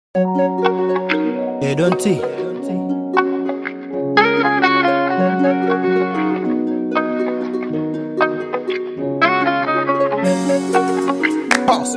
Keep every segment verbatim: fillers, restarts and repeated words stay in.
Hey, don't see. Pause.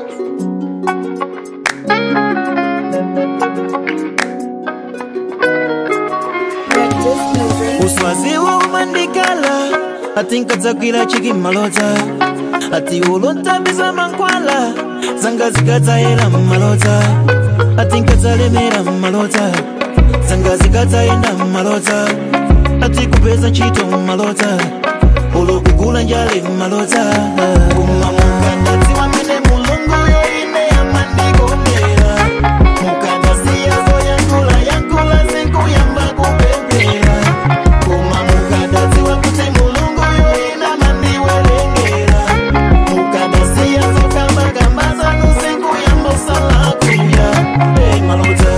Uswazi wa umandikala atinka zakila chiki malota ati ulonta biza mankwala zanga zikata hela malota atinka zalemera malota zanga zikata enda malota ati kupeza nchito malota ulo kukula njale malota kumamuka tiwa mine mulungu yo ine ya mandiko mera mukanda siya zo yankula yankula zenku yamba kupepera kumamuka tiwa kute mulungu yo ina mandi welengera mukanda siya zo kamba kamba zanu zenku yamba usala kuya hey malota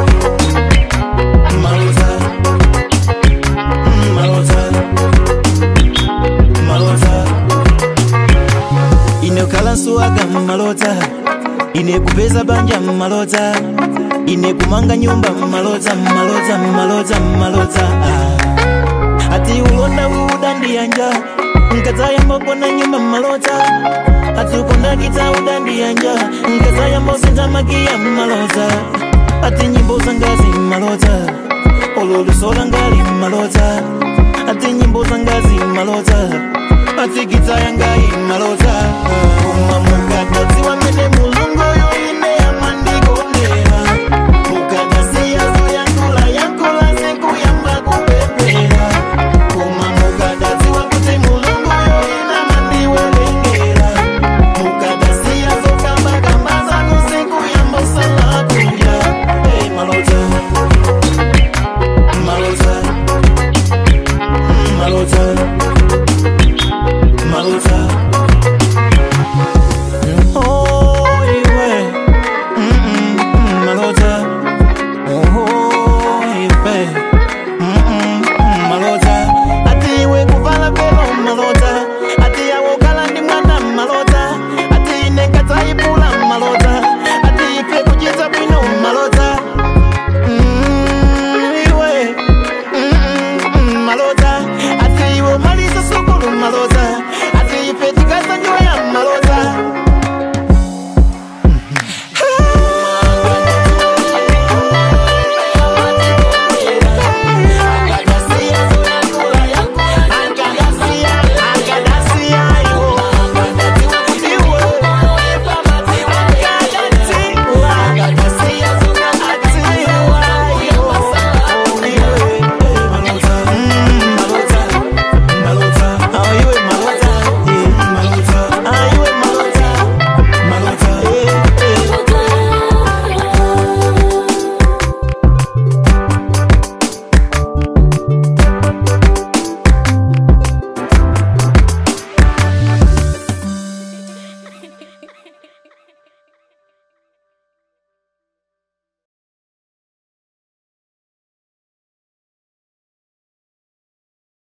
malota malota malota ine kala suaga malota ine kupeza banja malota ine kumanga nyumba malota malota malota malota ah. Ati ulonda udandi anja nkazaya mbona nyumba malota ati ukonda kita udandi anja nkazaya mbosenta magia malota ati nyimbo zangazi malota ololu sola ngali malota ati nyimbo zangazi malota ati kita yangai malota kumamuka tiwa